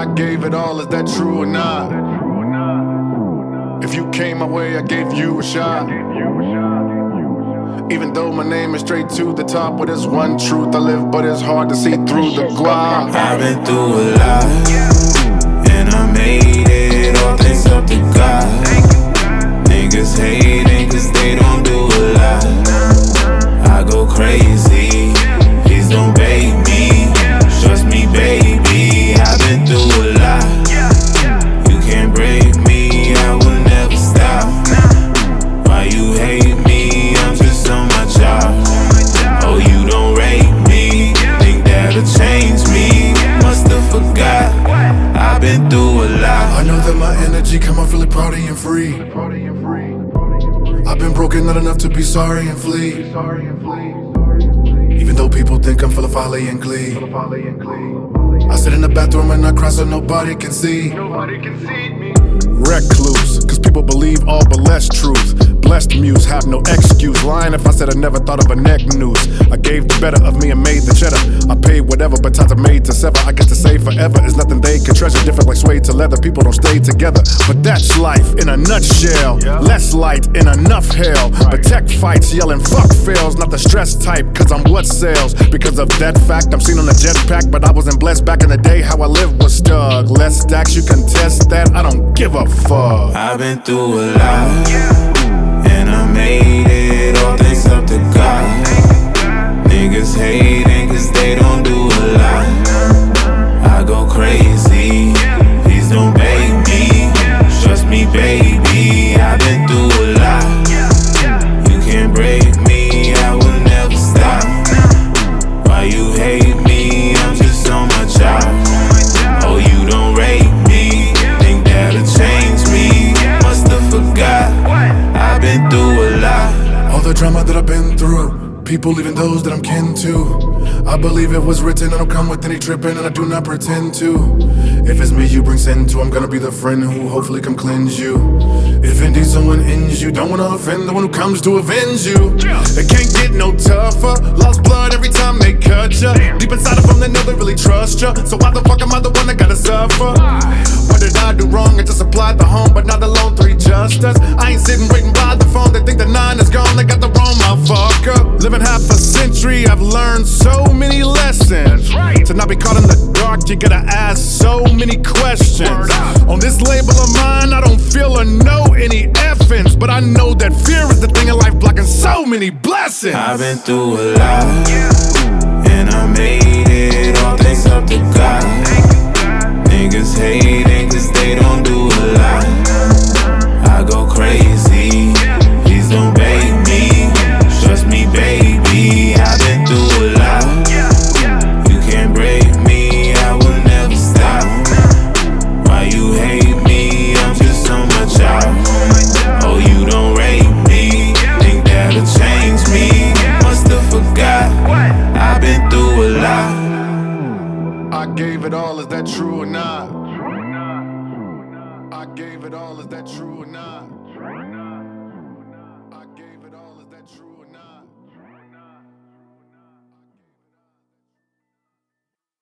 I gave it all, is that true or not? If you came my way, I gave you a shot. Even though my name is straight to the top, but there's one truth I live, but it's hard to see through the guap. I've been through a lot, and I made it all thanks up to God. Niggas hating cause they don't do a lot. I go crazy, please don't bait me. Trust me baby, I've been through a lot. You can't break me, I will never stop. Why you hate me, I'm just on my job. Oh, you don't rate me, think that'll change me. Must've forgot, I've been through a lot. I know that my energy come off really proudy and free. I've been broken, not enough to be sorry and flee. Even though people think I'm full of folly and glee, I sit in the bathroom and I cry so nobody can see. Recluse, cause people believe all but less truth. Blessed muse, have no excuse. Lying if I said I never thought of a neck noose. I gave the better of me and made the cheddar. I paid whatever, but times are made to sever. I get to say forever is nothing they can treasure. Different like suede to leather, people don't stay together. But that's life in a nutshell. Less light in enough hell. But tech fights yelling fuck fails. Not the stress type, cause I'm what sells. Because of that fact, I'm seen on a jetpack. But I wasn't blessed back in the day. How I lived was stuck. Less stacks, you can test that. I don't give a fuck. I've been through a lot, and I made it all thanks up to God. Niggas hating cause they don't do a lot. I go crazy, please don't bait me. Trust me baby, I've been through a lot. You can't break me, I will never stop. Why you hate me, I'm just on my job. Oh, you don't rate me, think that'll change me. Must've forgot, I've been through a lot. All the drama that I've been through, people, even those that I'm kin to. I believe it was written, I don't come with any tripping, and I do not pretend to. If it's me you bring sin to, I'm gonna be the friend who hopefully come cleanse you. If indeed someone ends you, don't wanna offend the one who comes to avenge you. It can't get no tougher, lost blood every time they cut ya. Deep inside of them they know they really trust ya. So why the fuck am I the one that gotta suffer? What did I do wrong? I just applied the home, but not the loan 3 justice. I ain't sitting waiting by the phone, they think the 9 is gone, they got the wrong motherfucker. Living half a century, I've learned so many lessons. To not be caught in the dark, you gotta ask so many questions. On this label of mine, I don't feel or know any effings, but I know that fear is the thing in life blocking so many blessings. I've been through a lot, and I made it all thanks up to God. Niggas hating cause they don't do a lot. I go crazy, please don't bait me. Trust me baby, I've been through a lot. You can't break me, I will never stop. Why you hate me, I'm just on my job. Oh, you don't rate me, think that'll change me. Must've forgot, I've been through a lot. I gave it all, is that true or not? I gave it all, is that true or not?